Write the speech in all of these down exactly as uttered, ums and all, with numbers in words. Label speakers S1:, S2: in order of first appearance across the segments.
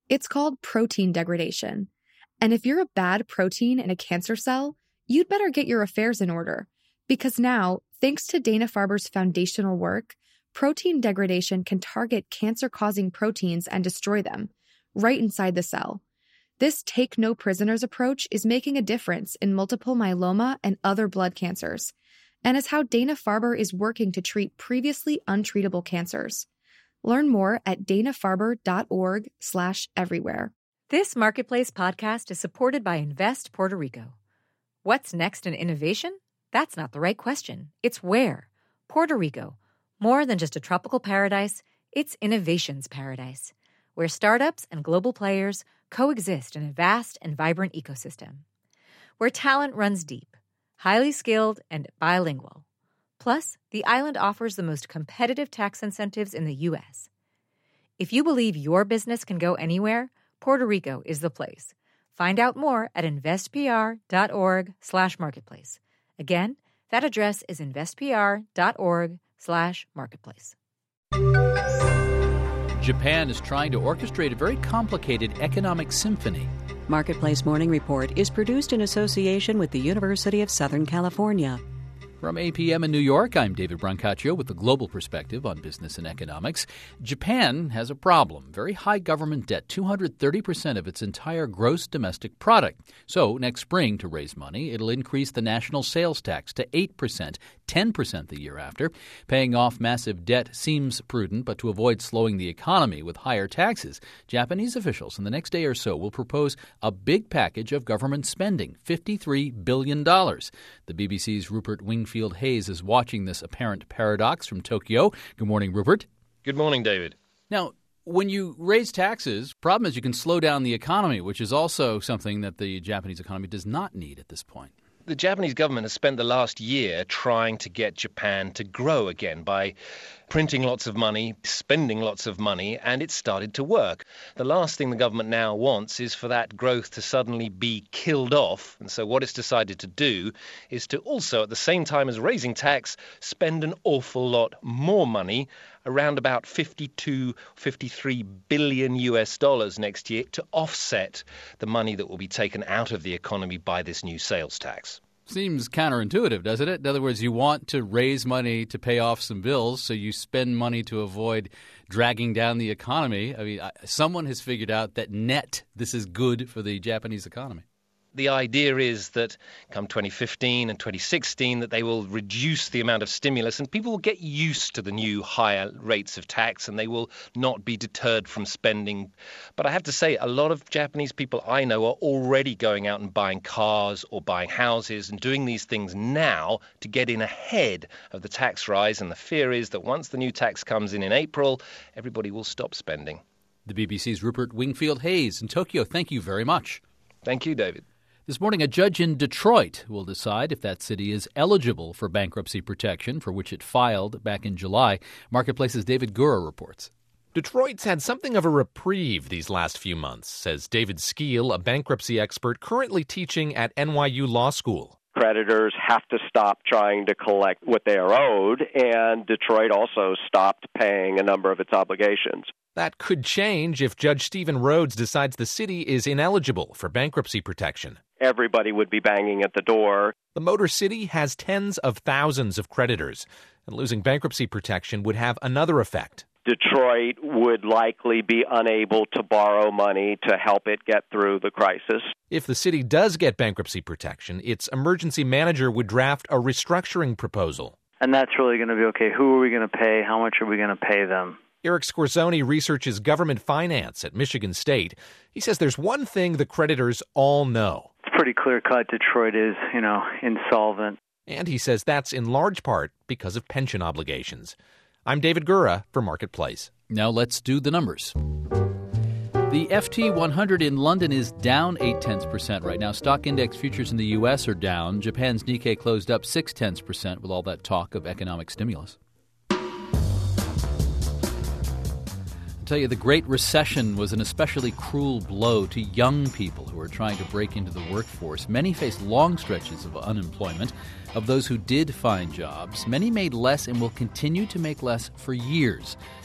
S1: It's called protein degradation. And if you're a bad protein in a cancer cell, you'd better get your affairs in order. Because now, thanks to Dana-Farber's foundational work, protein degradation can target cancer-causing proteins and destroy them, right inside the cell. This take-no-prisoners approach is making a difference in multiple myeloma and other blood cancers, and is how Dana-Farber is working to treat previously untreatable cancers. Learn more at dana-farber.org slash everywhere.
S2: This Marketplace podcast is supported by Invest Puerto Rico. What's next in innovation? That's not the right question. It's where. Puerto Rico. More than just a tropical paradise, it's innovation's paradise, where startups and global players coexist in a vast and vibrant ecosystem. Where talent runs deep, highly skilled, and bilingual. Plus, the island offers the most competitive tax incentives in the U S. If you believe your business can go anywhere, Puerto Rico is the place. Find out more at investpr.org slash marketplace. Again, that address is investpr.org slash marketplace.
S3: Japan is trying to orchestrate a very complicated economic symphony.
S4: Marketplace Morning Report is produced in association with the University of Southern California.
S3: From A P M in New York, I'm David Brancaccio with the global perspective on business and economics. Japan has a problem. Very high government debt, two hundred thirty percent of its entire gross domestic product. So next spring, to raise money, it'll increase the national sales tax to eight percent, ten percent the year after. Paying off massive debt seems prudent, but to avoid slowing the economy with higher taxes, Japanese officials in the next day or so will propose a big package of government spending, fifty-three billion dollars. The B B C's Rupert Wingfield Hayes is watching this apparent paradox from Tokyo. Good morning, Rupert.
S5: Good morning, David.
S3: Now, when you raise taxes, problem is you can slow down the economy, which is also something that the Japanese economy does not need at this point.
S5: The Japanese government has spent the last year trying to get Japan to grow again by printing lots of money, spending lots of money, and it's started to work. The last thing the government now wants is for that growth to suddenly be killed off. And so what it's decided to do is to also, at the same time as raising tax, spend an awful lot more money, around about fifty-two, fifty-three billion U S dollars next year, to offset the money that will be taken out of the economy by this new sales tax.
S3: Seems counterintuitive, doesn't it? In other words, you want to raise money to pay off some bills, so you spend money to avoid dragging down the economy. I mean, someone has figured out that net, this is good for the Japanese economy.
S5: The idea is that come twenty fifteen and twenty sixteen that they will reduce the amount of stimulus and people will get used to the new higher rates of tax and they will not be deterred from spending. But I have to say, a lot of Japanese people I know are already going out and buying cars or buying houses and doing these things now to get in ahead of the tax rise. And the fear is that once the new tax comes in in April, everybody will stop spending.
S3: The B B C's Rupert Wingfield Hayes in Tokyo, thank you very much.
S5: Thank you, David.
S3: This morning, a judge in Detroit will decide if that city is eligible for bankruptcy protection, for which it filed back in July. Marketplace's David Gura reports.
S6: Detroit's had something of a reprieve these last few months, says David Skeel, a bankruptcy expert currently teaching at N Y U Law School.
S7: Creditors have to stop trying to collect what they are owed, and Detroit also stopped paying a number of its obligations.
S6: That could change if Judge Stephen Rhodes decides the city is ineligible for bankruptcy protection.
S7: Everybody would be banging at the door.
S6: The Motor City has tens of thousands of creditors, and losing bankruptcy protection would have another effect.
S7: Detroit would likely be unable to borrow money to help it get through the crisis.
S6: If the city does get bankruptcy protection, its emergency manager would draft a restructuring proposal.
S8: And that's really going to be, okay, who are we going to pay? How much are we going to pay them?
S6: Eric Scorzoni researches government finance at Michigan State. He says there's one thing the creditors all know.
S8: It's pretty clear-cut. Detroit is, you know, insolvent.
S6: And he says that's in large part because of pension obligations. I'm David Gura for Marketplace.
S3: Now let's do the numbers. The F T one hundred in London is down eight tenths percent right now. Stock index futures in the U S are down. Japan's Nikkei closed up six tenths percent with all that talk of economic stimulus. Tell you, the Great Recession was an especially cruel blow to young people who are trying to break into the workforce. Many faced long stretches of unemployment. Of those who did find jobs, many made less and will continue to make less for years.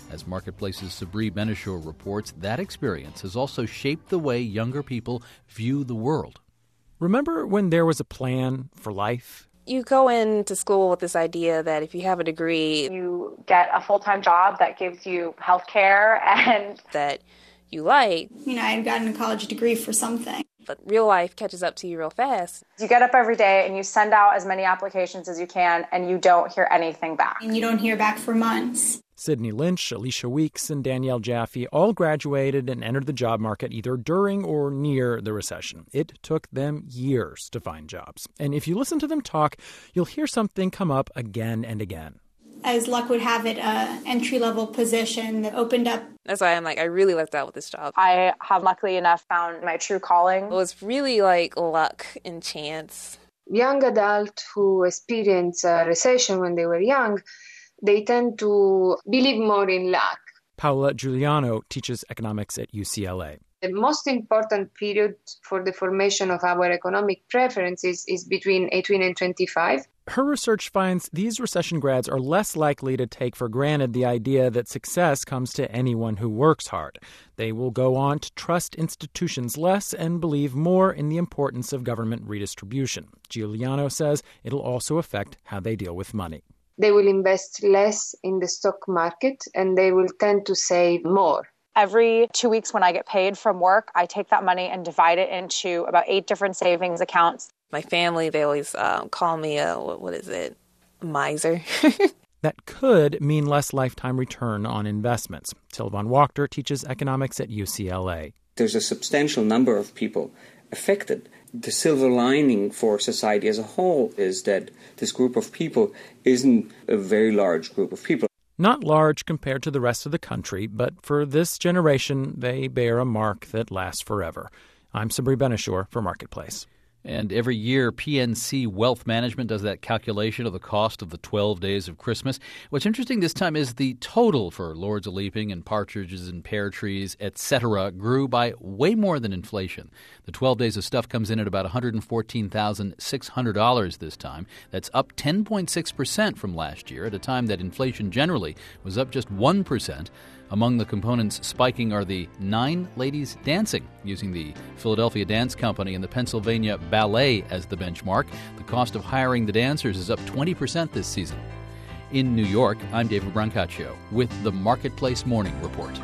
S3: As Marketplace's Sabri Benishore reports, that experience has also shaped the way younger people view the world.
S9: Remember when there was a plan for life?
S10: You go into school with this idea that if you have a degree,
S11: you get a full-time job that gives you health care and
S10: that you like.
S12: You know, I had gotten a college degree for something.
S10: But real life catches up to you real fast.
S11: You get up every day and you send out as many applications as you can and you don't hear anything back.
S12: And you don't hear back for months.
S9: Sydney Lynch, Alicia Weeks, and Danielle Jaffe all graduated and entered the job market either during or near the recession. It took them years to find jobs. And if you listen to them talk, you'll hear something come up again and again.
S12: As luck would have it, an entry-level position that opened up.
S10: That's why I'm like, I really lucked out with this job.
S11: I have luckily enough found my true calling.
S10: It was really like luck and chance.
S13: Young adults who experience a recession when they were young, they tend to believe more in luck.
S9: Paola Giuliano teaches economics at U C L A.
S13: The most important period for the formation of our economic preferences is between eighteen and twenty-five.
S9: Her research finds these recession grads are less likely to take for granted the idea that success comes to anyone who works hard. They will go on to trust institutions less and believe more in the importance of government redistribution. Giuliano says it'll also affect how they deal with money.
S13: They will invest less in the stock market and they will tend to save more.
S11: Every two weeks when I get paid from work, I take that money and divide it into about eight different savings accounts.
S10: My family, they always uh, call me a, what, what is it, a miser.
S9: That could mean less lifetime return on investments. Tilvan Wachter teaches economics at U C L A.
S14: There's a substantial number of people affected. The silver lining for society as a whole is that this group of people isn't a very large group of people.
S9: Not large compared to the rest of the country, but for this generation, they bear a mark that lasts forever. I'm Sabri Benishore for Marketplace.
S3: And every year, P N C Wealth Management does that calculation of the cost of the twelve days of Christmas. What's interesting this time is the total for Lords of Leaping and partridges and pear trees, et cetera, grew by way more than inflation. The twelve days of stuff comes in at about one hundred fourteen thousand six hundred dollars this time. That's up ten point six percent from last year, at a time that inflation generally was up just one percent. Among the components spiking are the Nine Ladies Dancing, using the Philadelphia Dance Company and the Pennsylvania Ballet as the benchmark. The cost of hiring the dancers is up twenty percent this season. In New York, I'm David Brancaccio with the Marketplace Morning Report.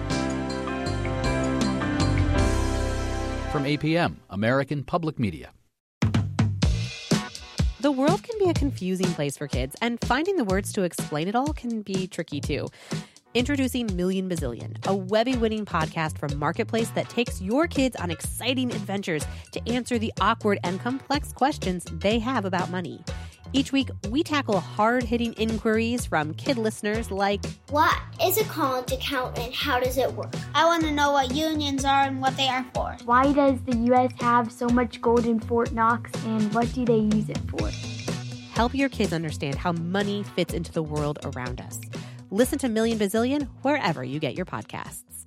S3: From A P M, American Public Media.
S15: The world can be a confusing place for kids, and finding the words to explain it all can be tricky too. Introducing Million Bazillion, a Webby-winning podcast from Marketplace that takes your kids on exciting adventures to answer the awkward and complex questions they have about money. Each week, we tackle hard-hitting inquiries from kid listeners like,
S16: what is a college account and how does it work? I want to know what unions are and what they are for.
S17: Why does the U S have so much gold in Fort Knox and what do they use it for?
S15: Help your kids understand how money fits into the world around us. Listen to Million Bazillion wherever you get your podcasts.